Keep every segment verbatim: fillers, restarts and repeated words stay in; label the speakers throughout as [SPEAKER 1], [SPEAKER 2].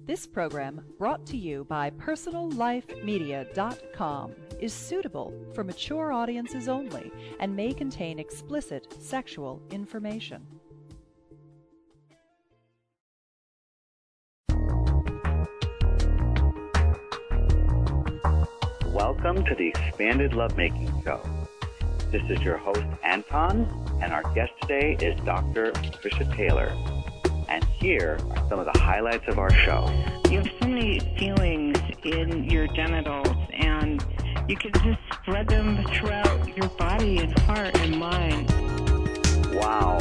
[SPEAKER 1] This program, brought to you by personal life media dot com, is suitable for mature audiences only and may contain explicit sexual information.
[SPEAKER 2] Welcome to the Expanded Lovemaking Show. This is your host, Anton, and our guest today is Doctor Patricia Taylor. And here are some of the highlights of our show.
[SPEAKER 3] You have so many feelings in your genitals, and you can just spread them throughout your body and heart and mind.
[SPEAKER 2] Wow.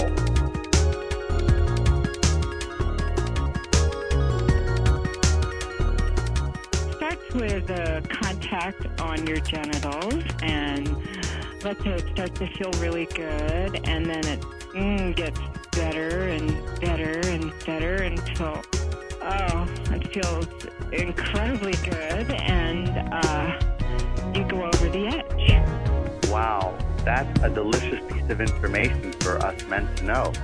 [SPEAKER 3] Starts with a contact on your genitals, and let's say it starts to feel really good, and then it mm, gets better and better and better until, oh, it feels incredibly good, and uh, you go over the edge.
[SPEAKER 2] Wow, that's a delicious piece of information for us men to know.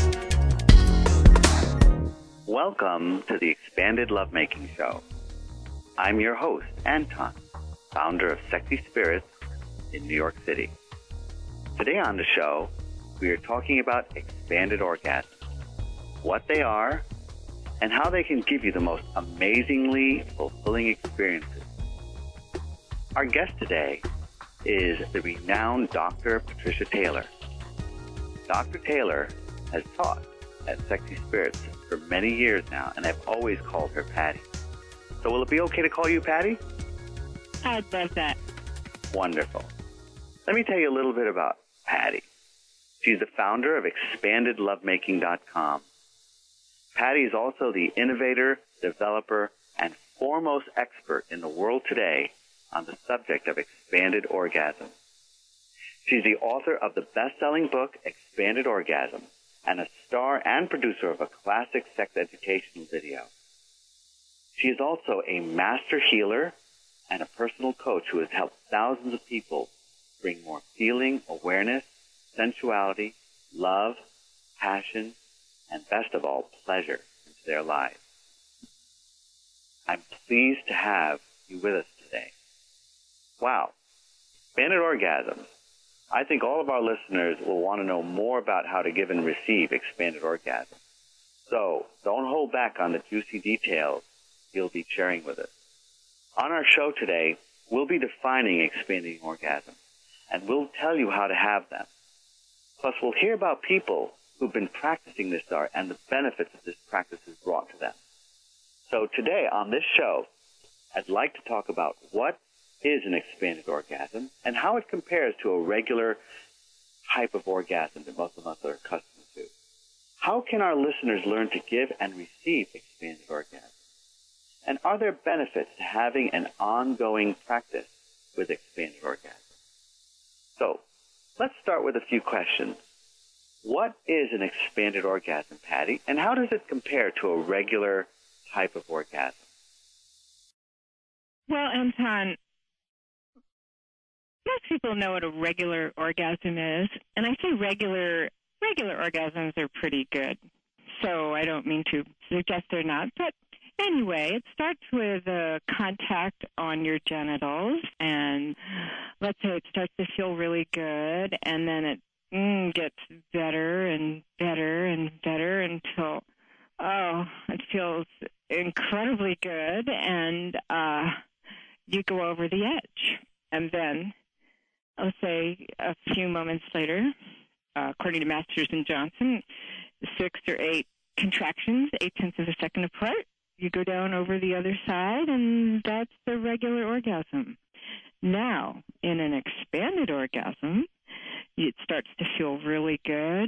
[SPEAKER 2] Welcome to the Expanded Lovemaking Show. I'm your host, Anton, founder of Sexy Spirits in New York City. Today on the show, we are talking about expanded orgasms, what they are, and how they can give you the most amazingly fulfilling experiences. Our guest today is the renowned Doctor Patricia Taylor. Doctor Taylor has taught at Sexy Spirits for many years now, and I've always called her Patty. So will it be okay to call you Patty?
[SPEAKER 3] I'd love that.
[SPEAKER 2] Wonderful. Let me tell you a little bit about Patty. She's the founder of expanded lovemaking dot com. Patty is also the innovator, developer, and foremost expert in the world today on the subject of expanded orgasm. She's the author of the best-selling book, Expanded Orgasm, and a star and producer of a classic sex educational video. She is also a master healer and a personal coach who has helped thousands of people bring more feeling, awareness, sensuality, love, passion, and best of all, pleasure into their lives. I'm pleased to have you with us today. Wow. Expanded orgasms. I think all of our listeners will want to know more about how to give and receive expanded orgasms. So don't hold back on the juicy details you'll be sharing with us. On our show today, we'll be defining expanding orgasms, and we'll tell you how to have them. Plus, we'll hear about people who've been practicing this art and the benefits that this practice has brought to them. So today on this show, I'd like to talk about what is an expanded orgasm and how it compares to a regular type of orgasm that most of us are accustomed to. How can our listeners learn to give and receive expanded orgasms? And are there benefits to having an ongoing practice with expanded orgasms? So, let's start with a few questions. What is an expanded orgasm, Patty, and how does it compare to a regular type of orgasm?
[SPEAKER 3] Well, Anton, most people know what a regular orgasm is, and I say regular, regular orgasms are pretty good. So I don't mean to suggest they're not, but anyway, it starts with a contact on your genitals, and let's say it starts to feel really good, and then it mm, gets better and better and better until, oh, it feels incredibly good, and uh, you go over the edge. And then, let's say a few moments later, uh, according to Masters and Johnson, six or eight contractions, eight tenths of a second apart, you go down over the other side, and that's the regular orgasm. Now, in an expanded orgasm, it starts to feel really good,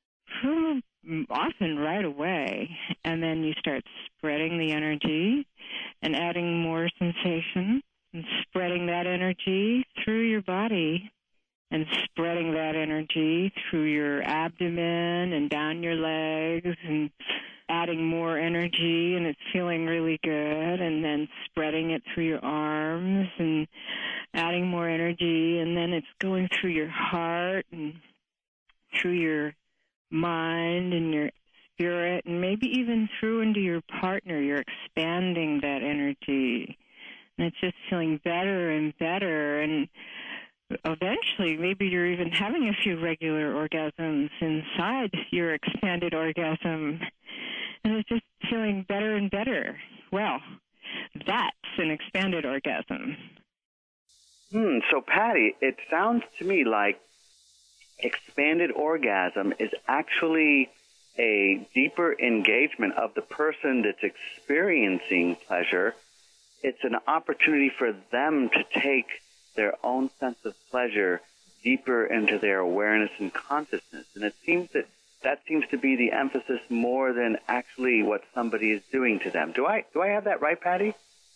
[SPEAKER 3] often right away, and then you start spreading the energy and adding more sensation and spreading that energy through your body and spreading that energy through your abdomen and down your legs and adding more energy, and it's feeling really good, and then spreading it through your arms and adding more energy, and then it's going through your heart and through your mind and your spirit, and maybe even through into your partner. You're expanding that energy, and it's just feeling better and better. And eventually, maybe you're even having a few regular orgasms inside your expanded orgasm, and it's just feeling better and better. Well, that's an expanded orgasm.
[SPEAKER 2] Hmm. So, Patty, it sounds to me like expanded orgasm is actually a deeper engagement of the person that's experiencing pleasure. It's an opportunity for them to take their own sense of pleasure deeper into their awareness and consciousness. And it seems that that seems to be the emphasis more than actually what somebody is doing to them. Do I do I have that right, Patty?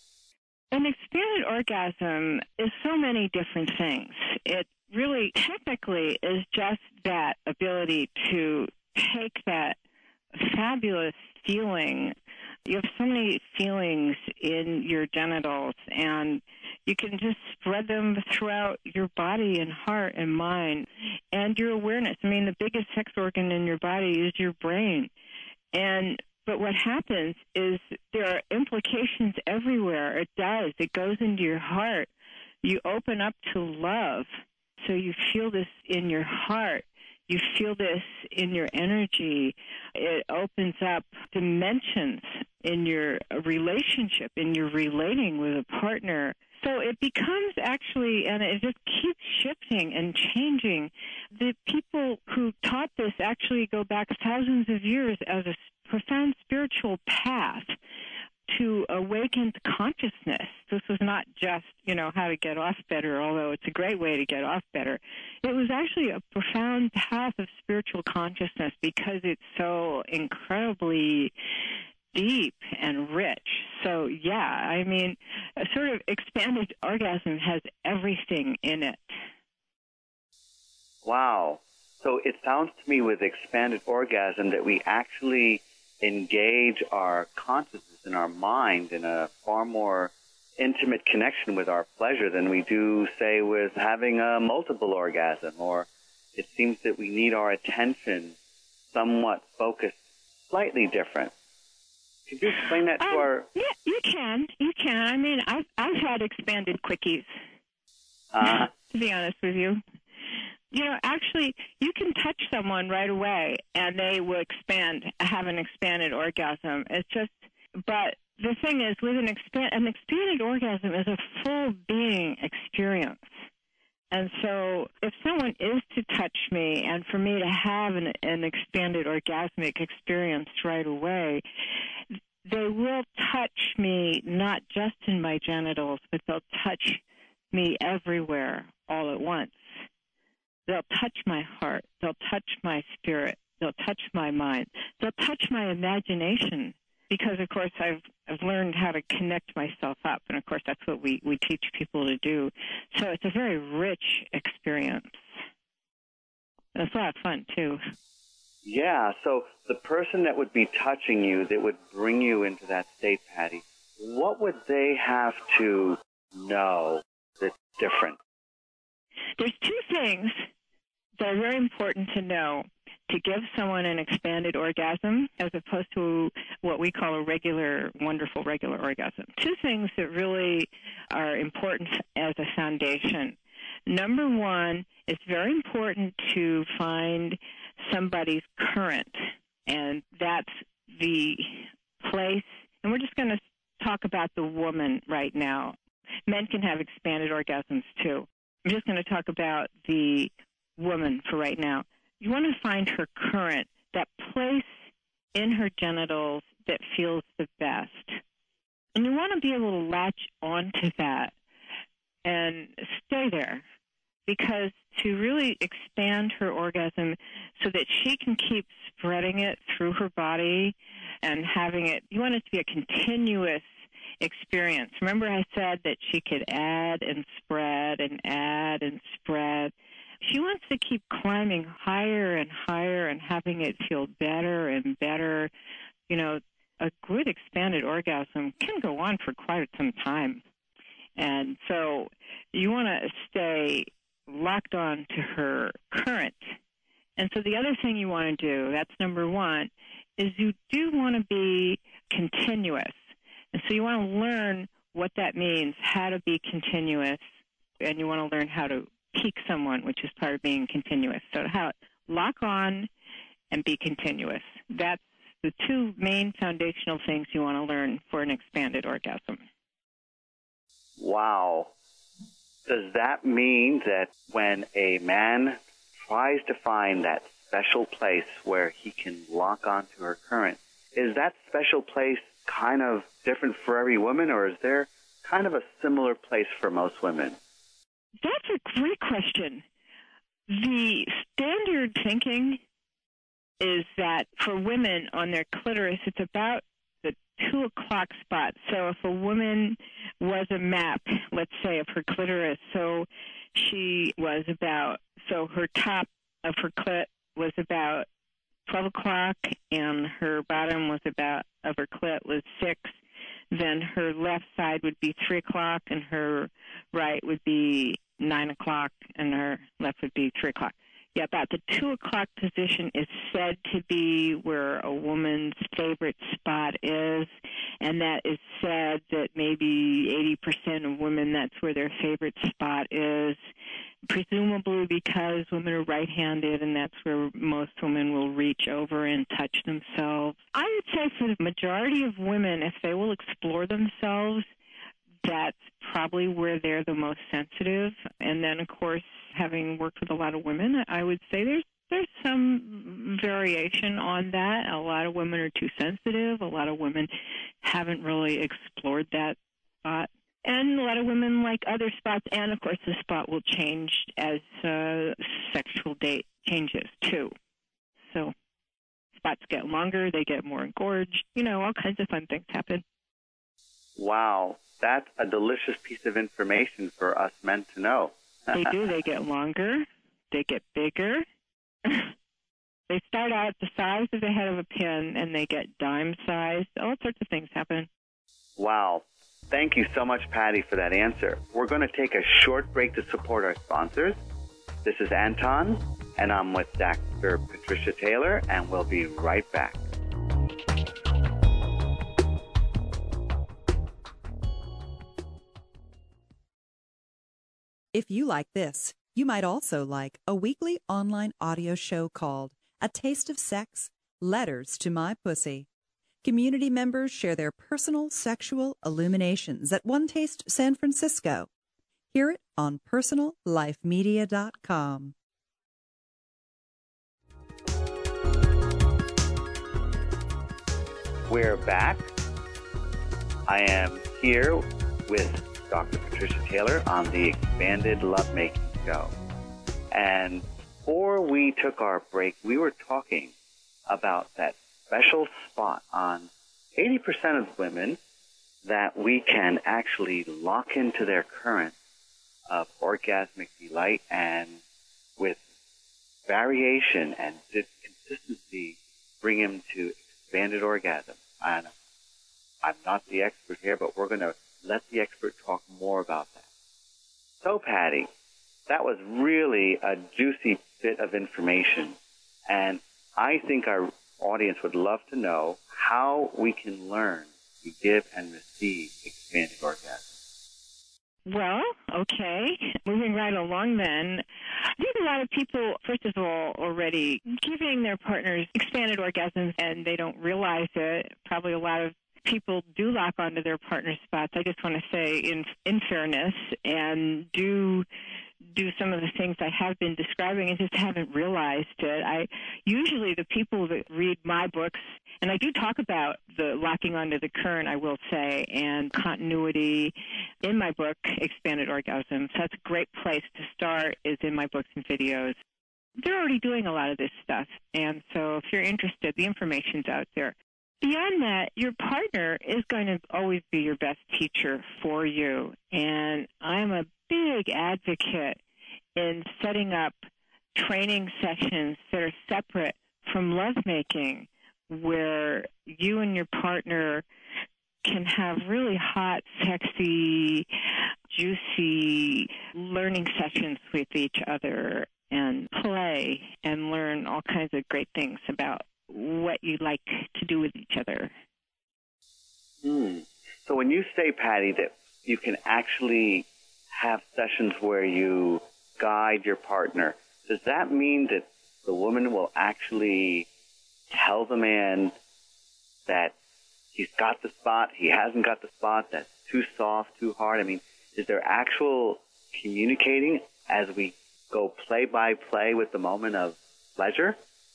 [SPEAKER 3] An expanded orgasm is so many different things. It really technically is just that ability to take that fabulous feeling. You have so many feelings in your genitals, and you can just spread them throughout your body and heart and mind and your awareness. I mean, the biggest sex organ in your body is your brain. And but what happens is there are implications everywhere. It does. It goes into your heart. You open up to love. So you feel this in your heart. You feel this in your energy. It opens up dimensions in your relationship, in your relating with a partner. So it becomes actually, and it just keeps shifting and changing. The people who taught this actually go back thousands of years as a profound spiritual path to awakened consciousness. This was not just, you know, how to get off better, although it's a great way to get off better. It was actually a profound path of spiritual consciousness because it's so incredibly deep and rich. So, yeah, I mean, a sort of expanded orgasm has everything in it.
[SPEAKER 2] Wow. So it sounds to me with expanded orgasm that we actually engage our consciousness and our mind in a far more intimate connection with our pleasure than we do, say, with having a multiple orgasm. Or it seems that we need our attention somewhat focused, slightly different. Could you explain that to
[SPEAKER 3] um,
[SPEAKER 2] our...
[SPEAKER 3] Yeah, you can. You can. I mean, I've, I've had expanded quickies,
[SPEAKER 2] uh,
[SPEAKER 3] to be honest with you. You know, actually, you can touch someone right away, and they will expand, have an expanded orgasm. It's just, but the thing is, with an, expand, an expanded orgasm is a full being experience. And so if someone is to touch me, and for me to have an, an expanded orgasmic experience right away, they will touch me not just in my genitals, but they'll touch me everywhere all at once. They'll touch my heart. They'll touch my spirit. They'll touch my mind. They'll touch my imagination because, of course, I've I've learned how to connect myself up, and, of course, that's what we, we teach people to do. So it's a very rich experience. And it's a lot of fun, too.
[SPEAKER 2] Yeah, so the person that would be touching you, that would bring you into that state, Patty, what would they have to know that's different?
[SPEAKER 3] There's two things that are very important to know to give someone an expanded orgasm as opposed to what we call a regular, wonderful, regular orgasm. Two things that really are important as a foundation. Number one, it's very important to find somebody's current, and that's the place, and we're just going to talk about the woman right now. Men can have expanded orgasms too. I'm just going to talk about the woman for right now. You want to find her current, that place in her genitals that feels the best. And you want to be able to latch onto that and stay there, because to really expand her orgasm so that she can keep spreading it through her body and having it, you want it to be a continuous experience. Remember I said that she could add and spread and add and spread. She wants to keep climbing higher and higher and having it feel better and better. You know, a good expanded orgasm can go on for quite some time. And so you want to stay locked on to her current. And so the other thing you want to do, that's number one, is you do want to be continuous. And so you want to learn what that means, how to be continuous, and you want to learn how to peak someone, which is part of being continuous. So how to lock on and be continuous. That's the two main foundational things you want to learn for an expanded orgasm.
[SPEAKER 2] Wow. Does that mean that when a man tries to find that special place where he can lock onto her current, is that special place kind of different for every woman, or is there kind of a similar place for most women?
[SPEAKER 3] That's a great question. The standard thinking is that for women on their clitoris, it's about the two o'clock spot. So if a woman was a map, let's say, of her clitoris, so she was about, so her top of her clit was about twelve o'clock and her bottom was about, of her clit was six, then her left side would be three o'clock and her right would be nine o'clock and her left would be three o'clock. Yeah, about the two o'clock position is said to be where a woman's favorite spot is, and that is said that maybe eighty percent of women, that's where their favorite spot is, presumably because women are right-handed, and that's where most women will reach over and touch themselves. I would say for the majority of women, if they will explore themselves, that's probably where they're the most sensitive. And then, of course, having worked with a lot of women, I would say there's there's some variation on that. A lot of women are too sensitive. A lot of women haven't really explored that spot. And a lot of women like other spots. And, of course, the spot will change as uh, sexual date changes, too. So spots get longer. They get more engorged. You know, all kinds of fun things happen.
[SPEAKER 2] Wow. That's a delicious piece of information for us men to know.
[SPEAKER 3] They do. They get longer. They get bigger. They start out the size of the head of a pin, and they get dime-sized. All sorts of things happen.
[SPEAKER 2] Wow. Thank you so much, Patty, for that answer. We're going to take a short break to support our sponsors. This is Anton, and I'm with Doctor Patricia Taylor, and we'll be right back.
[SPEAKER 1] If you like this, you might also like a weekly online audio show called A Taste of Sex, Letters to My Pussy. Community members share their personal sexual illuminations at One Taste San Francisco. Hear it on personal life media dot com.
[SPEAKER 2] We're back. I am here with Doctor Patricia Taylor on the Expanded Lovemaking Show. And before we took our break, we were talking about that special spot on eighty percent of women that we can actually lock into their current of orgasmic delight, and with variation and consistency bring him to expanded orgasm. And I'm not the expert here, but we're going to let the expert talk more about that. So, Patty, that was really a juicy bit of information, and I think our audience would love to know how we can learn to give and receive expanded orgasm.
[SPEAKER 3] Well, okay. Moving right along then, I think a lot of people, first of all, already giving their partners expanded orgasms and they don't realize it. Probably a lot of people do lock onto their partner spots. I just want to say in in fairness, and do do some of the things I have been describing and just haven't realized it. I usually the people that read my books, and I do talk about the locking onto the current, I will say, and continuity in my book, Expanded Orgasms. So that's a great place to start, is in my books and videos. They're already doing a lot of this stuff, and so if you're interested, the information's out there. Beyond that, your partner is going to always be your best teacher for you. And I'm a big advocate in setting up training sessions that are separate from lovemaking, where you and your partner can have really hot, sexy, juicy learning sessions with each other and play and learn all kinds of great things about what you like to do with each other.
[SPEAKER 2] Hmm. So when you say, Patty, that you can actually have sessions where you guide your partner, does that mean that the woman will actually tell the man that he's got the spot, he hasn't got the spot, that's too soft, too hard? I mean, is there actual communicating as we go play by play with the moment of pleasure?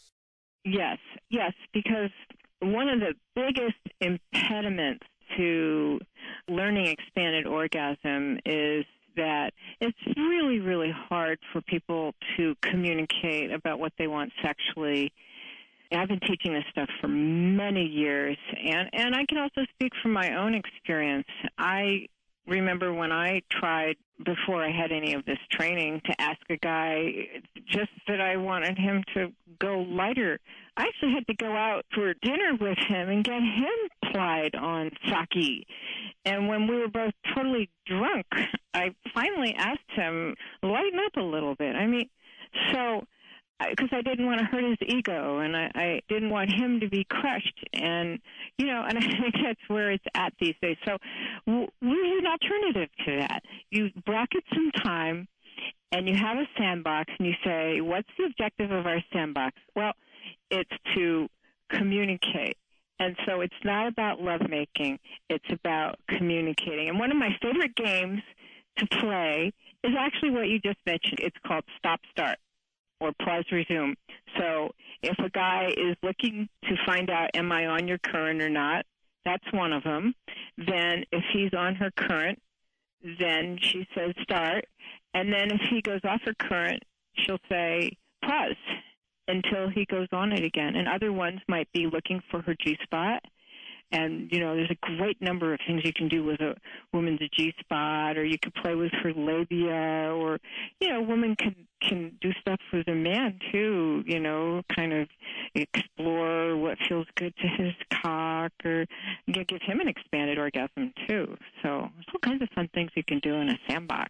[SPEAKER 3] Yes, yes, because one of the biggest impediments to learning expanded orgasm is that it's really, really hard for people to communicate about what they want sexually. I've been teaching this stuff for many years, and, and I can also speak from my own experience. I remember when I tried, before I had any of this training, to ask a guy just that I wanted him to go lighter. I actually had to go out for dinner with him and get him plied on sake. And when we were both totally drunk, I finally asked him, lighten up a little bit. I mean, so, because I didn't want to hurt his ego, and I, I didn't want him to be crushed. And, you know, and I think that's where it's at these days. So w- we're an alternative to that. You bracket some time, and you have a sandbox, and you say, what's the objective of our sandbox? Well, it's to communicate. And so it's not about lovemaking. It's about communicating. And one of my favorite games to play is actually what you just mentioned. It's called Stop Start, or Pause Resume. So if a guy is looking to find out, am I on your current or not, that's one of them. Then if he's on her current, then she says start. And then if he goes off her current, she'll say pause until he goes on it again. And other ones might be looking for her G-spot. And, you know, there's a great number of things you can do with a woman's G-spot, or you can play with her labia, or, you know, a woman can, can do stuff with a man, too, you know, kind of explore what feels good to his cock, or give him an expanded orgasm, too. So there's all kinds of fun things you can do in a sandbox.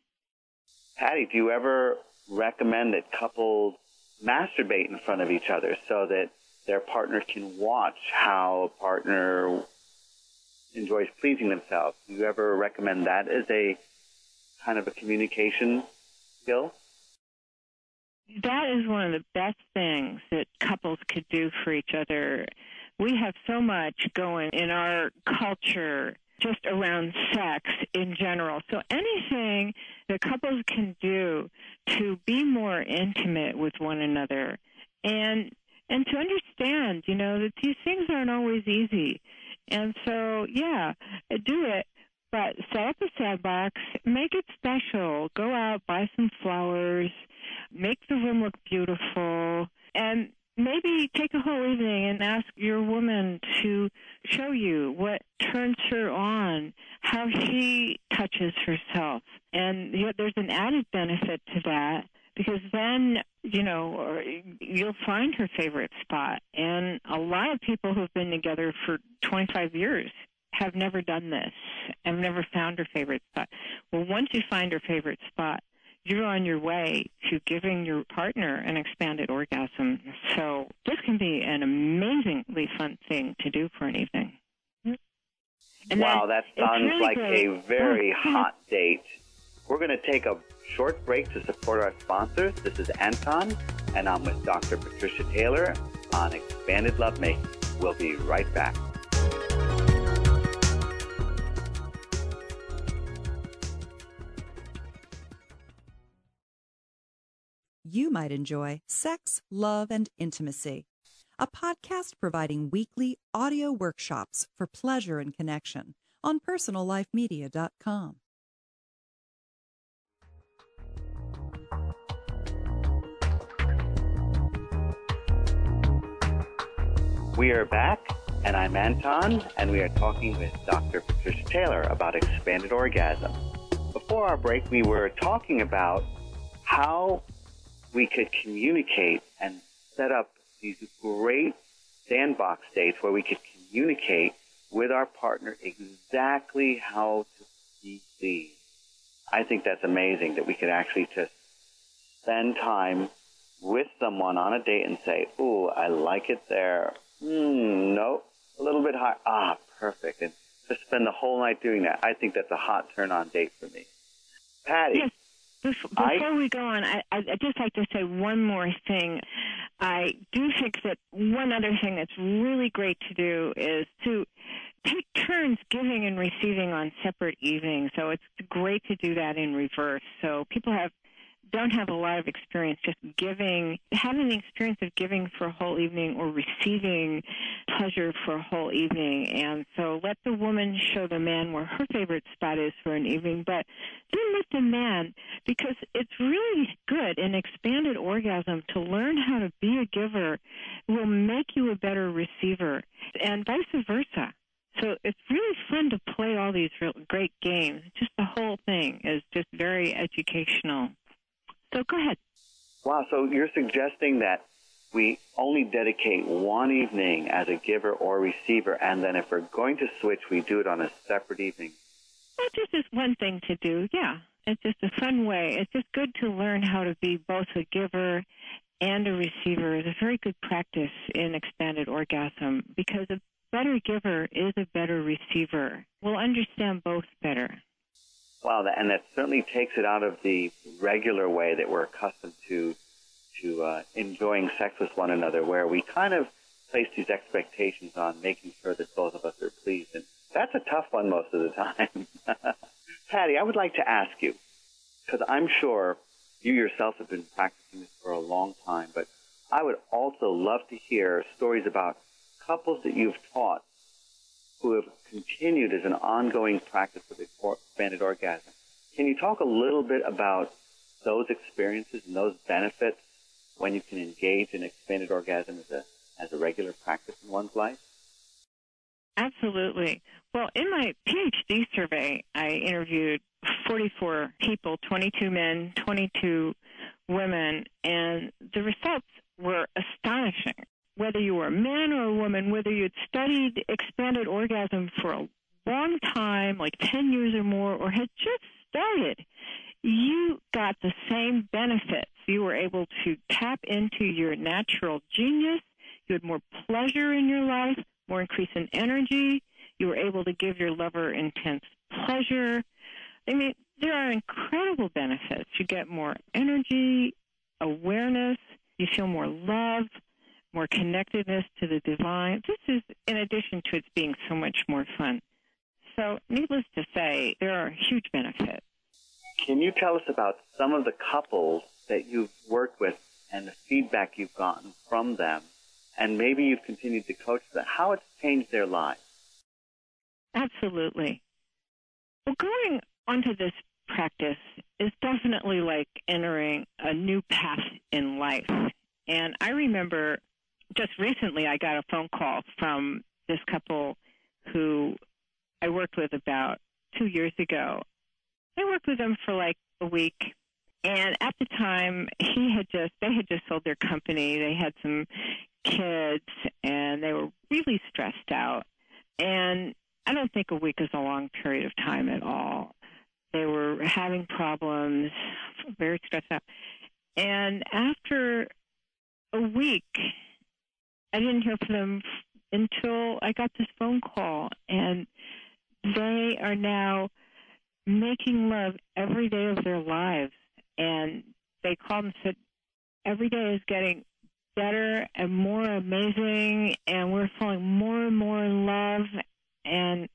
[SPEAKER 2] Patty, do you ever recommend that couples masturbate in front of each other so that their partner can watch how a partner enjoys pleasing themselves? Do you ever recommend that as a kind of a communication skill?
[SPEAKER 3] That is one of the best things that couples could do for each other. We have so much going in our culture just around sex in general. So anything that couples can do to be more intimate with one another, and and to understand, you know, that these things aren't always easy. And so, yeah, do it, but set up a sandbox, make it special, go out, buy some flowers, make the room look beautiful, and maybe take a whole evening and ask your woman to show you what turns her on, how she touches herself. And you know, there's an added benefit to that, because then, you know, you'll find her favorite spot. And a lot of people who've been together for twenty-five years have never done this, have never found her favorite spot. Well, once you find her favorite spot, you're on your way to giving your partner an expanded orgasm. So this can be an amazingly fun thing to do for an evening. And
[SPEAKER 2] wow, that sounds
[SPEAKER 3] really
[SPEAKER 2] like
[SPEAKER 3] great.
[SPEAKER 2] a very hot date. We're going to take a short break to support our sponsors. This is Anton, and I'm with Doctor Patricia Taylor on Expanded Lovemaking. We'll be right back.
[SPEAKER 1] You might enjoy Sex, Love, and Intimacy, a podcast providing weekly audio workshops for pleasure and connection on personal life media dot com.
[SPEAKER 2] We are back, and I'm Anton, and we are talking with Doctor Patricia Taylor about expanded orgasm. Before our break, we were talking about how we could communicate and set up these great sandbox dates where we could communicate with our partner exactly how to be pleased. I think that's amazing that we could actually just spend time with someone on a date and say, ooh, I like it there. Mm, no, a little bit high. Ah, perfect. And just spend the whole night doing that. I think that's a hot turn-on date for me. Patty.
[SPEAKER 3] Yes. Before I, we go on, I, I'd just like to say one more thing. I do think that one other thing that's really great to do is to take turns giving and receiving on separate evenings. So it's great to do that in reverse. So people have don't have a lot of experience just giving, having the experience of giving for a whole evening or receiving pleasure for a whole evening. And so let the woman show the man where her favorite spot is for an evening, but then let the man, because it's really good in expanded orgasm to learn how to be a giver will make you a better receiver, and vice versa. So it's really fun to play all these real great games. Just the whole thing is just very educational. So go ahead.
[SPEAKER 2] Wow, so you're suggesting that we only dedicate one evening as a giver or receiver, and then if we're going to switch, we do it on a separate evening.
[SPEAKER 3] Well, just is one thing to do, yeah. It's just a fun way. It's just good to learn how to be both a giver and a receiver. It's a very good practice in expanded orgasm because a better giver is a better receiver. We'll understand both better.
[SPEAKER 2] Wow, and that certainly takes it out of the regular way that we're accustomed to to uh, enjoying sex with one another, where we kind of place these expectations on making sure that both of us are pleased. And that's a tough one most of the time. Patty, I would like to ask you, because I'm sure you yourself have been practicing this for a long time, but I would also love to hear stories about couples that you've taught who have continued as an ongoing practice of expanded orgasm. Can you talk a little bit about those experiences and those benefits when you can engage in expanded orgasm as a as a regular practice in one's life?
[SPEAKER 3] Absolutely. Well, in my PhD survey, I interviewed forty-four people, twenty-two men, twenty-two women, and the results were astonishing. Whether you were a man or a woman, whether you had studied expanded orgasm for a long time, like ten years or more, or had just started, you got the same benefits. You were able to tap into your natural genius. You had more pleasure in your life, more increase in energy. You were able to give your lover intense pleasure. I mean, there are incredible benefits. You get more energy, awareness. You feel more love, more connectedness to the divine. This is in addition to it being so much more fun. So needless to say, there are huge benefits.
[SPEAKER 2] Can you tell us about some of the couples that you've worked with and the feedback you've gotten from them, and maybe you've continued to coach them, how it's changed their lives?
[SPEAKER 3] Absolutely. Well, going onto this practice is definitely like entering a new path in life. And I remember just recently I got a phone call from this couple who I worked with about two years ago. I worked with them for like a week. And at the time, he had just, they had just sold their company. They had some kids, and they were really stressed out. And I don't think a week is a long period of time at all. They were having problems, very stressed out. And after a week, I didn't hear from them until I got this phone call. And they are now making love every day of their lives. And they called and said, every day is getting better and more amazing, and we're falling more and more in love. And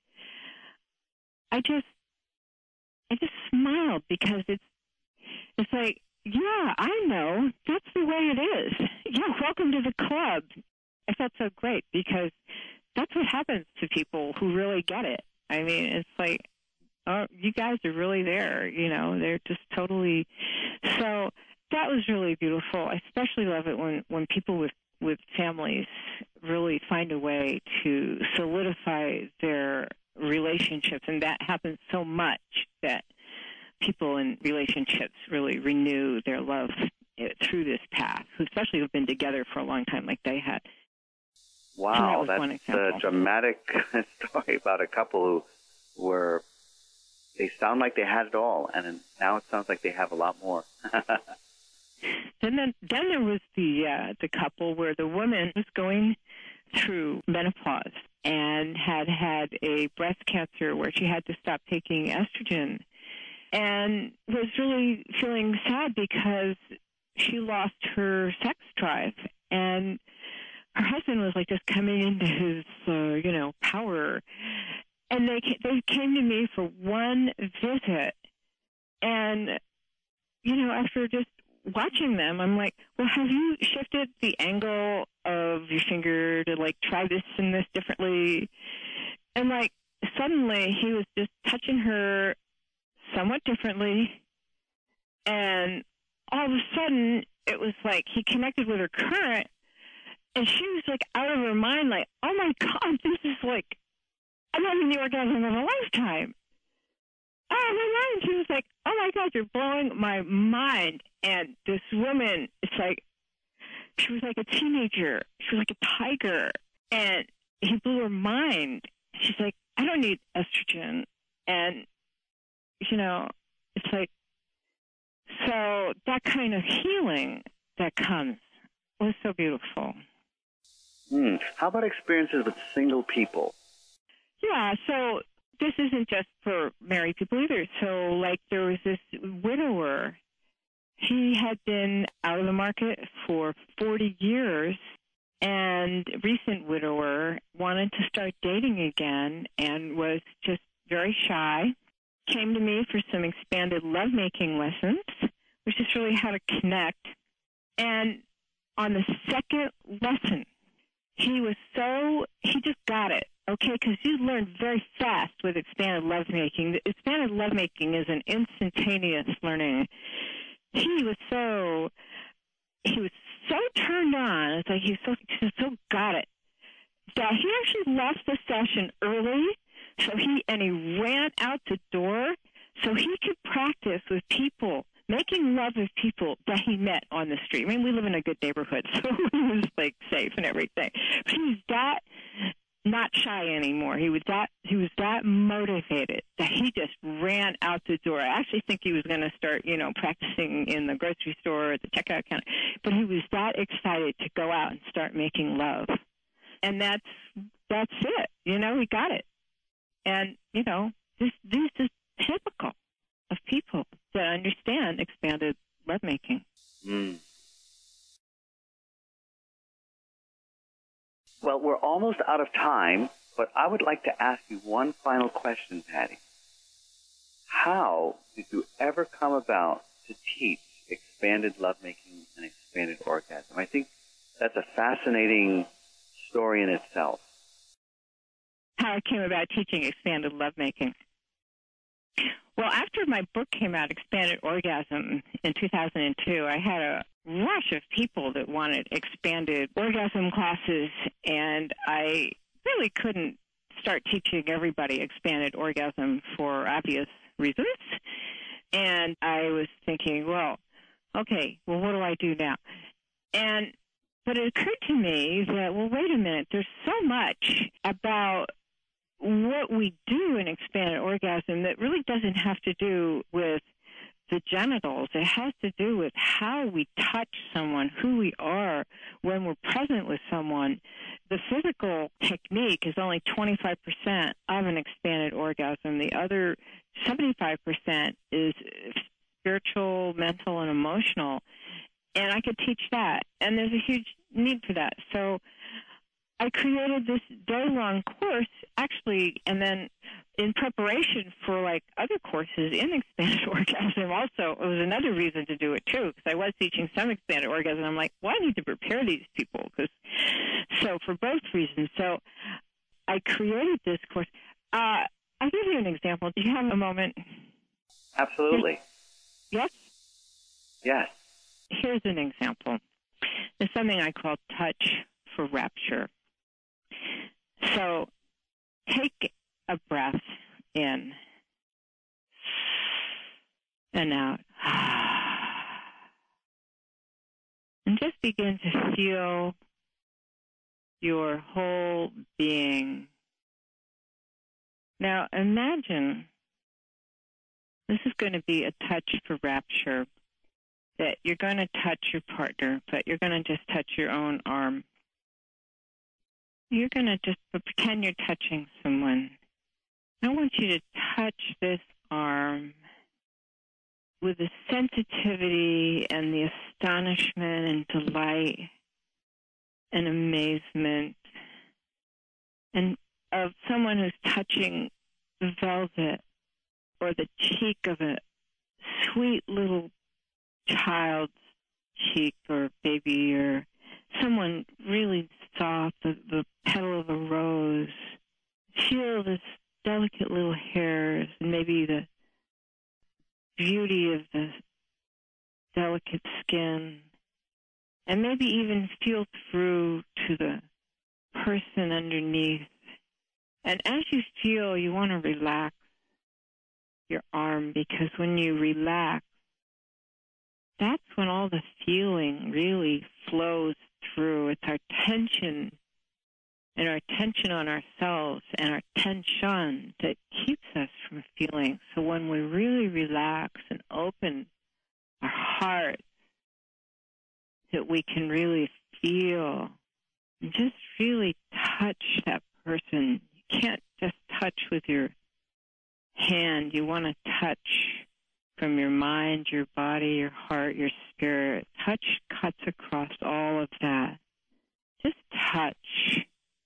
[SPEAKER 3] I just, I just smiled because it's, it's like, yeah, I know. That's the way it is. Yeah, welcome to the club. I felt so great because that's what happens to people who really get it. I mean, it's like, oh, you guys are really there, you know, they're just totally, so that was really beautiful. I especially love it when, when people with, with families really find a way to solidify their relationships, and that happens so much that people in relationships really renew their love through this path, who especially have been together for a long time like they had.
[SPEAKER 2] Wow, so that that's a dramatic story about a couple who were, they sound like they had it all, and now it sounds like they have a lot more.
[SPEAKER 3] then, then, then there was the uh, the couple where the woman was going through menopause and had had a breast cancer where she had to stop taking estrogen and was really feeling sad because she lost her sex drive. And her husband was like just coming into his, uh, you know, power. And they they came to me for one visit. And, you know, after just watching them, I'm like, well, have you shifted the angle of your finger to, like, try this and this differently? And, like, suddenly he was just touching her somewhat differently. And all of a sudden, it was like he connected with her current. And she was, like, out of her mind, like, oh, my God, this is, like, I'm having the orgasm of a lifetime. Oh, my mind. She was like, oh, my God, you're blowing my mind. And this woman, it's like, she was like a teenager. She was like a tiger. And he blew her mind. She's like, I don't need estrogen. And, you know, it's like, so that kind of healing that comes was so beautiful.
[SPEAKER 2] Hmm. How about experiences with single people?
[SPEAKER 3] Yeah, so this isn't just for married people either. So, like, there was this widower. He had been out of the market for forty years, and recent widower wanted to start dating again and was just very shy. Came to me for some expanded lovemaking lessons, which is really how to connect. And on the second lesson, he was so, he just got it. Okay, because you learn very fast with expanded lovemaking. Expanded lovemaking is an instantaneous learning. He was so, he was so turned on. It's like he so, he so got it that he actually left the session early. So he and he ran out the door so he could practice with people, making love with people that he met on the street. I mean, we live in a good neighborhood, so he was like safe and everything. But he was that not shy anymore. He was that he was that motivated that he just ran out the door. I actually think he was going to start, you know, practicing in the grocery store at the checkout counter. But he was that excited to go out and start making love. And that's that's it. You know, he got it. And, you know, this this is typical of people that understand expanded lovemaking.
[SPEAKER 2] Mm. Well, we're almost out of time, but I would like to ask you one final question, Patty. How did you ever come about to teach expanded lovemaking and expanded orgasm? I think that's a fascinating story in itself.
[SPEAKER 3] How I came about teaching expanded lovemaking. Well, after my book came out, Expanded Orgasm, in two thousand two, I had a rush of people that wanted expanded orgasm classes, and I really couldn't start teaching everybody expanded orgasm for obvious reasons. And I was thinking, well, okay, well, what do I do now? And but it occurred to me that, well, wait a minute, there's so much about what we do in expanded orgasm that really doesn't have to do with the genitals. It has to do with how we touch someone, who we are when we're present with someone. The physical technique is only twenty-five percent of an expanded orgasm. The other seventy-five percent is spiritual, mental, and emotional. And I could teach that. And there's a huge need for that. So I created this day-long course, actually, and then in preparation for, like, other courses in expanded orgasm also. It was another reason to do it, too, because I was teaching some expanded orgasm. I'm like, well, I need to prepare these people. Cause, so for both reasons. So I created this course. Uh, I'll give you an example. Do you have a moment?
[SPEAKER 2] Absolutely.
[SPEAKER 3] Yes?
[SPEAKER 2] Yes.
[SPEAKER 3] Here's an example. There's something I call touch for rapture. So take a breath in and out. And just begin to feel your whole being. Now imagine this is going to be a touch for rapture. that you're going to touch your partner, but you're going to just touch your own arm. You're going to just pretend you're touching someone. I want you to touch this arm with the sensitivity and the astonishment and delight and amazement and of someone who's touching the velvet or the cheek of a sweet little child's cheek or baby or someone really soft, the, the petal of a rose. Feel this delicate little hairs and maybe the beauty of the delicate skin, and maybe even feel through to the person underneath. And as you feel, you want to relax your arm, because when you relax, that's when all the feeling really flows through. It's our tension and our tension on ourselves and our tension that keeps us from feeling. So when we really relax and open our heart, that we can really feel and just really touch that person. You can't just touch with your hand. You want to touch from your mind, your body, your heart, your spirit. Touch cuts across all of that. Just touch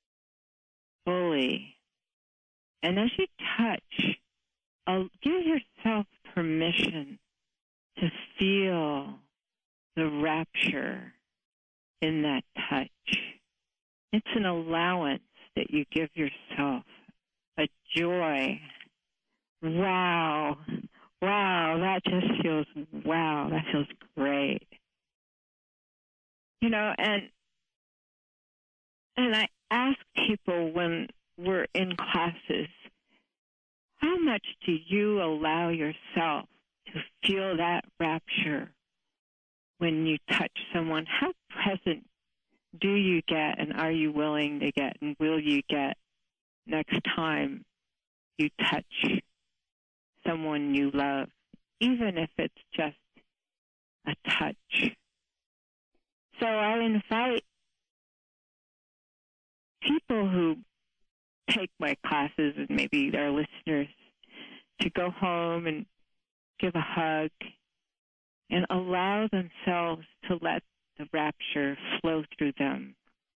[SPEAKER 3] fully. And as you touch, uh, give yourself permission to feel the rapture in that touch. It's an allowance that you give yourself, a joy. Wow. Wow, that just feels, wow, that feels great. You know, and and I ask people when we're in classes, how much do you allow yourself to feel that rapture when you touch someone? How present do you get, and are you willing to get, and will you get next time you touch someone you love, even if it's just a touch? So I invite people who take my classes, and maybe their listeners, to go home and give a hug and allow themselves to let the rapture flow through them.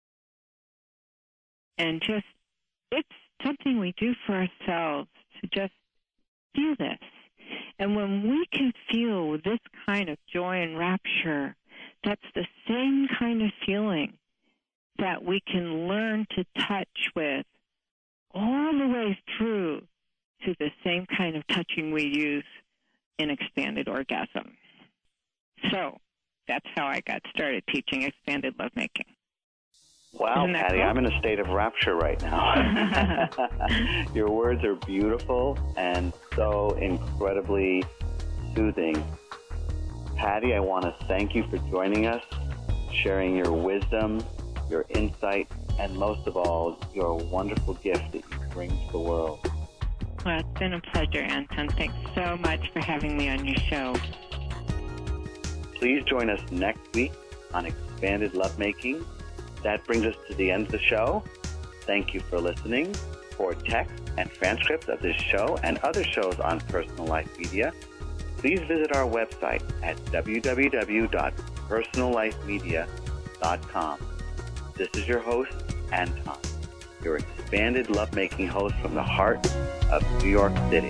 [SPEAKER 3] And just, it's something we do for ourselves to just feel this. And when we can feel this kind of joy and rapture, that's the same kind of feeling that we can learn to touch with all the way through to the same kind of touching we use in expanded orgasm. So that's how I got started teaching expanded lovemaking.
[SPEAKER 2] Wow, Patty, cool? I'm in a state of rapture right now. Your words are beautiful and so incredibly soothing. Patty, I want to thank you for joining us, sharing your wisdom, your insight, and most of all, your wonderful gift that you bring to the world.
[SPEAKER 3] Well, it's been a pleasure, Anton. Thanks so much for having me on your show.
[SPEAKER 2] Please join us next week on Expanded Lovemaking. That brings us to the end of the show. Thank you for listening. For text and transcripts of this show and other shows on Personal Life Media, please visit our website at w w w dot personal life media dot com. This is your host, Anton, your expanded lovemaking host from the heart of New York City.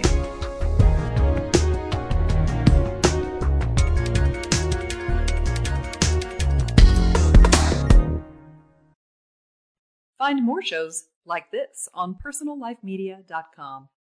[SPEAKER 1] Find more shows like this on personal life media dot com.